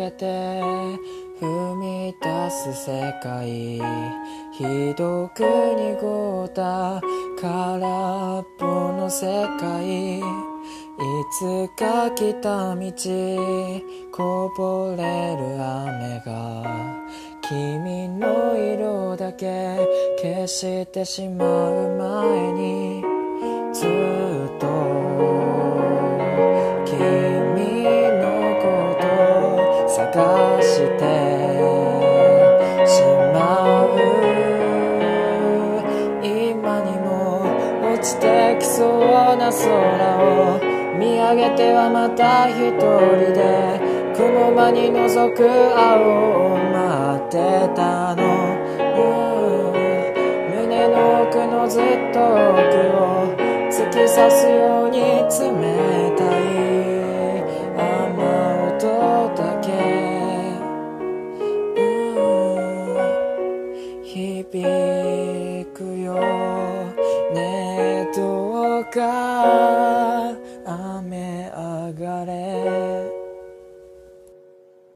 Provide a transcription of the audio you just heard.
けて踏み出す世界、ひどく濁った空っぽの世界、いつか来た道こぼれる雨が君の色だけ消してしまう前に、ずっと君のこと探してしまう。今にも落ちてきそうな空を見上げてはまた一人で雲間に覗く青を待ってたの。胸の奥のずっと奥を突き刺すように冷たい雨音だけ響くよね。どうか雨